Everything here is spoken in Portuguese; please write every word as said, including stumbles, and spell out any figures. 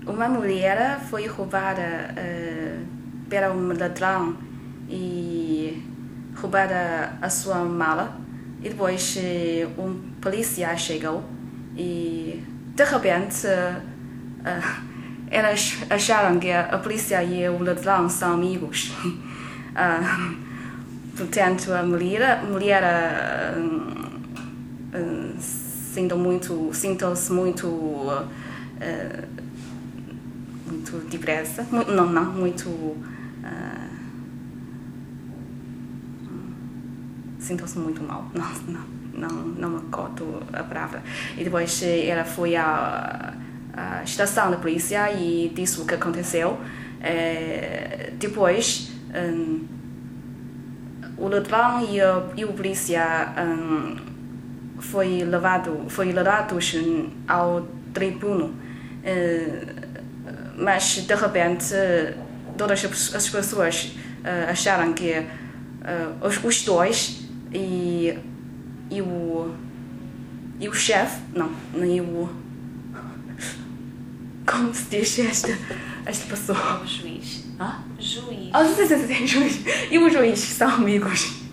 uma mulher foi roubada uh, pela um ladrão e roubada a sua mala. E depois uh, um policial chegou e de repente uh, uh, elas acharam que a polícia e o ladrão são amigos. uh, portanto, a mulher, a mulher uh, uh, sinto muito, sinto-se muito, uh, muito depressa, não, não, muito, uh, sinto-se muito mal, não, não, não, não me recordo a palavra. E depois ela foi à, à estação da polícia e disse o que aconteceu. Uh, depois, um, o ladrão e o, e o polícia um, foi levado, foi levados ao tribunal, uh, mas de repente todas as pessoas uh, acharam que uh, os, os dois e, e o e o chefe, não, nem o como se diz esta, esta pessoa? O juiz. Ah? Juiz. Ah, sim, sim, sim, juiz. E o juiz são amigos.